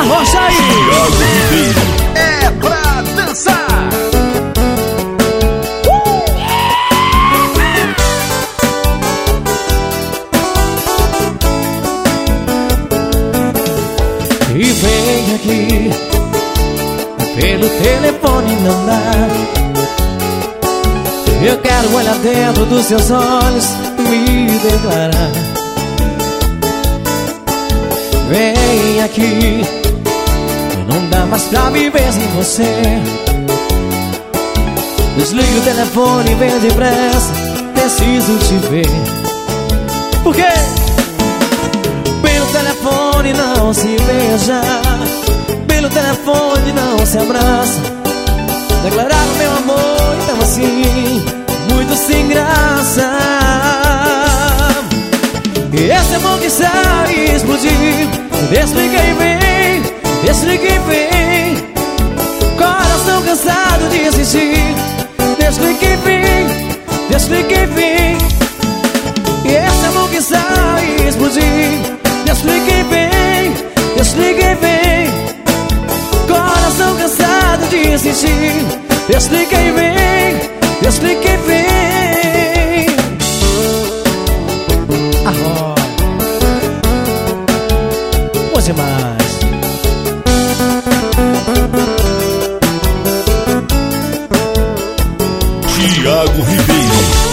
Arrocha aí. Thiago Ribeiro. É pra dançar. E vem aqui, pelo telefone não dá. Eu quero olhar dentro dos seus olhos, me declarar. Vem aqui, não dá mais pra viver sem você. Desliga o telefone e vem depressa, preciso te ver. Por quê? Pelo telefone não se beija, pelo telefone não se abraça. Declarar o meu amor, então assim, muito sem graça. E esse amor que está a explodir, desliga e vem, desliga e vem. Coração cansado de insistir, desliga e vem, desliga e vem. E esse amor que está a explodir, desliga e vem, desliga e vem. Coração cansado de insistir, desliga e vem, desliga e vem. Arroz, hoje mais. Thiago Ribeiro.